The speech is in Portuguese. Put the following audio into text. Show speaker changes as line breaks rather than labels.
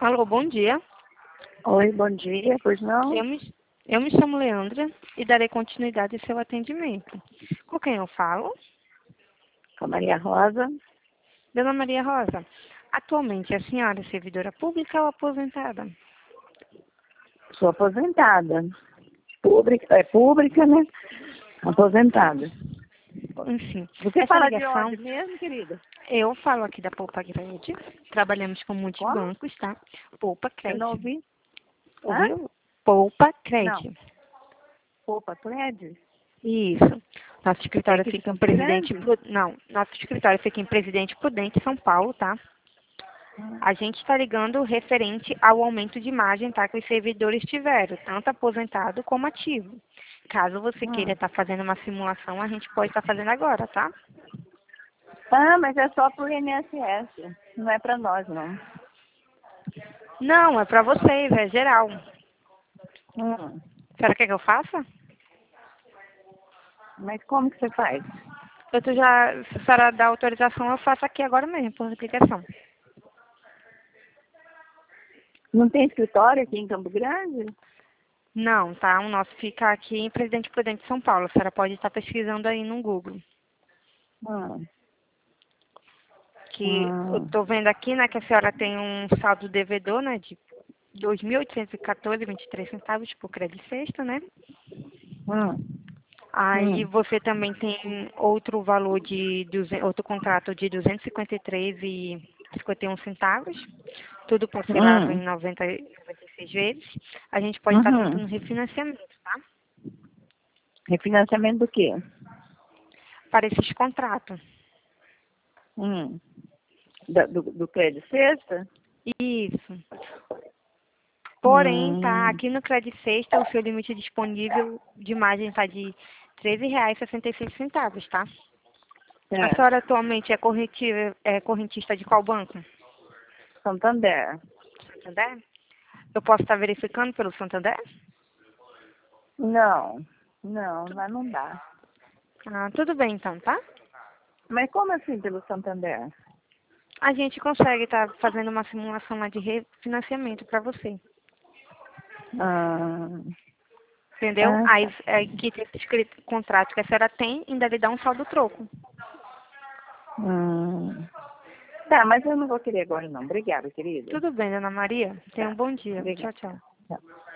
Alô, bom dia.
Oi, bom dia, pois não?
Eu me chamo Leandra e darei continuidade ao seu atendimento. Com quem eu falo?
Com a Maria Rosa.
Dona Maria Rosa, atualmente a senhora é servidora pública ou aposentada?
Sou aposentada. Pública, né? Aposentada.
Enfim,
Você
essa
fala de
ligação,
onde mesmo, querida?
eu falo aqui da Poupa Cred. Trabalhamos com
Como?
multibancos, tá? Poupa
Eu não
Cred.
ouvi. Hã?
Ouviu? Poupa
Não.
Cred.
Poupa Cred?
Isso. Nosso
É
escritório
aqui de
fica em
Campo
Presidente
Grande?
Não, nosso escritório fica em Presidente Prudente, São Paulo, tá? A gente está ligando referente ao aumento de margem, tá? Que os servidores tiveram, tanto aposentado como ativo. Caso você queira
Hum.
estar fazendo uma simulação, a gente pode estar fazendo agora, tá?
Ah, mas é só pro INSS. Não é pra nós, não.
Não, é para vocês, é geral.
Hum.
A senhora quer que eu faça?
Mas como que você faz?
Se a senhora dá autorização, eu faço aqui agora mesmo, por aplicação.
Não tem escritório aqui em Campo Grande?
Não, tá? O nosso fica aqui em Presidente Prudente, São Paulo. A senhora pode estar pesquisando aí no Google.
Hum.
Que eu
Hum.
tô vendo aqui, né, que a senhora tem um saldo devedor, né, de 2.814,23 centavos por crédito sexta, né?
Hum.
Aí
Hum.
você também tem outro valor outro contrato de 253,51 centavos, tudo parcelável em
Hum.
96 vezes. A gente pode estar
Uhum.
tentando refinanciamento, tá?
Refinanciamento do quê?
Para esses contratos.
Hum. Do crédito sexta?
Isso. Porém, tá,
Hum.
aqui no Credit Sexta, o seu limite disponível de margem está de R$ 13,66, tá? A
É.
senhora atualmente é correntista de qual banco?
Santander.
Santander? Eu posso estar verificando pelo Santander?
Não. Não, lá não dá.
Ah, tudo bem então, tá?
Mas como assim pelo Santander?
A gente consegue estar fazendo uma simulação lá de refinanciamento para você.
Ah,
Entendeu?
ah,
Aí
tá.
que esse contrato que a senhora tem ainda lhe dá um saldo troco.
Hum. Tá, mas eu não vou querer agora não. Obrigada, querida.
Tudo bem, dona Maria? Tenha um
Tá.
bom dia. Tchau,
Obrigada.
tchau.
Tchau.